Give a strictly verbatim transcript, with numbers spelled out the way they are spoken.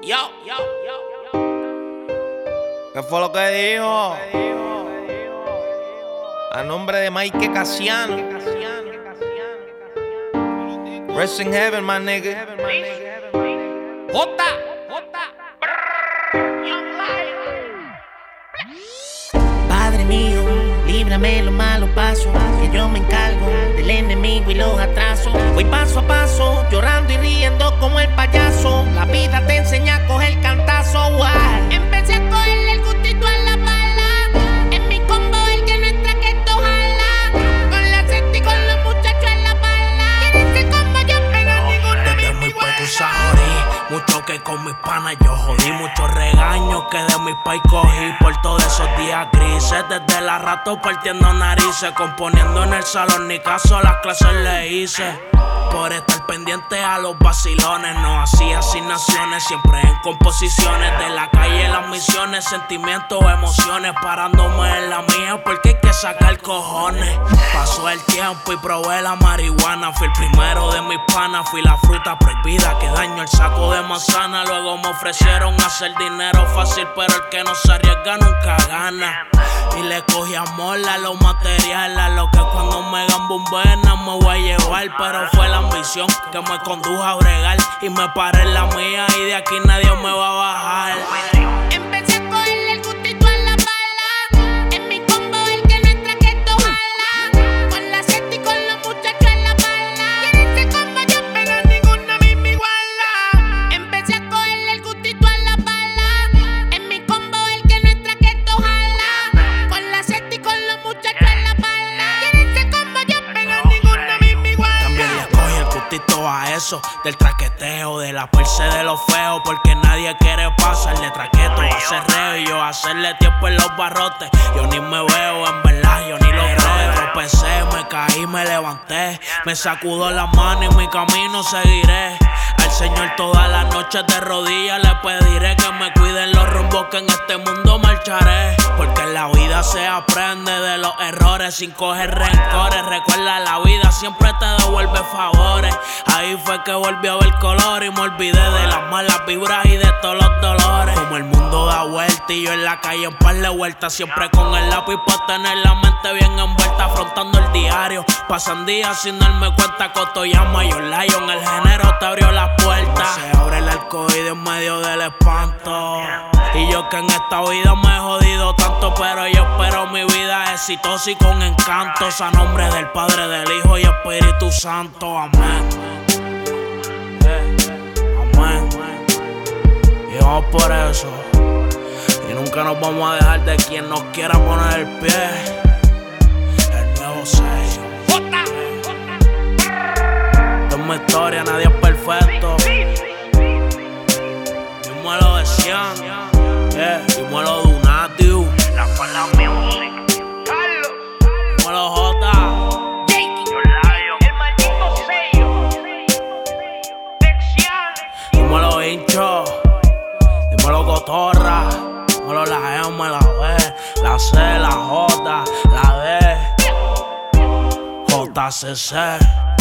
Yo, yo, yo, yo. ¿Qué fue lo que dijo? A nombre de Mike Casiano. Rest in heaven, my nigga. Jota, Jota. Padre mío, líbrame los malos pasos, que yo me encargo del enemigo y los atrasos. Voy paso a paso, llorando y riendo como el payaso. La vida te enseña a coger cantazo. Wow. Empecé a cogerle el gustito a la bala. En mi combo el que no entra que esto jala. Con la sexta y con los muchachos en la bala. Tienes el combo yo, pero ninguno desde muy pecusa jodí, mucho que con mis panas yo jodí. Muchos regaños que de mis pais cogí por todos esos días grises. Desde la rato partiendo narices, componiendo en el salón, ni caso a las clases le hice. Por estar pendiente a los vacilones, no hacía asignaciones, siempre en composiciones. De la calle las misiones, sentimientos, emociones, parándome en la mía porque hay que sacar cojones. Pasó el tiempo y probé la marihuana, fui el primero de mis panas, fui la fruta prohibida que daño el saco de manzana. Luego me ofrecieron hacer dinero fácil, pero el que no se arriesga nunca gana. Y le cogí amor a lo material, a lo que cuando me hagan bombena me voy a llevar. Pero fue la ambición que me condujo a bregar y me paré en la mía y de aquí nadie me va a bajar. Empecé a cogerle el gustito a la bala. En mi combo el que no entra que esto jala. Con la sexta y con los muchachos en la bala. Tienes el combo yo, pero ninguno a mí me iguala. Empecé a cogerle el gustito a la bala. En mi combo el que no entra que esto jala. Con la sexta y con los muchachos en la bala. Tienes el combo yo, pero ninguno a mí me iguala. También le cogí el gustito a eso, del traqueteo, de la perse de los feos, porque nadie quiere pasarle traqueto, hacer reo y yo hacerle tiempo en los barrotes. Yo ni me veo, en verdad, yo ni lo creo. Tropecé, me caí, me levanté, me sacudo la mano y mi camino seguiré. Al Señor todas las noches de rodillas le pediré que me cuiden los rumbos que en este mundo marcharé. Porque en la vida se aprende de los errores sin coger rencores. Recuerda, la vida siempre te devuelve favores. Ahí fue que volví a ver color y me olvidé de las malas vibras y de todos los dolores. Como el mundo da vuelta y yo en la calle en par de vueltas, siempre con el lápiz para tener la mente bien envuelta, afrontando el diario. Pasan días sin darme cuenta, Cotoyama, yo Lion, el género te abrió las puertas. Se abre el arcoíris en medio del espanto. Y yo que en esta vida me he jodido tanto, pero yo espero mi vida exitosa y con encantos. A nombre del Padre, del Hijo y Espíritu Santo, amén. Amén. Y vamos por eso. Y nunca nos vamos a dejar de quien nos quiera poner el pie. El nuevo sello. Esto es mi historia, nadie es perfecto. Yo me lo decían, yeah. Yo me lo Dunatiu. La Fala Music. Carlos. Yo me lo Jota. Yo Lion. El maldito sello. Lecciones. Yo me lo hincho. Yo me lo Cotorra. Me lo la M, la B, la C, la J, la D. J C C.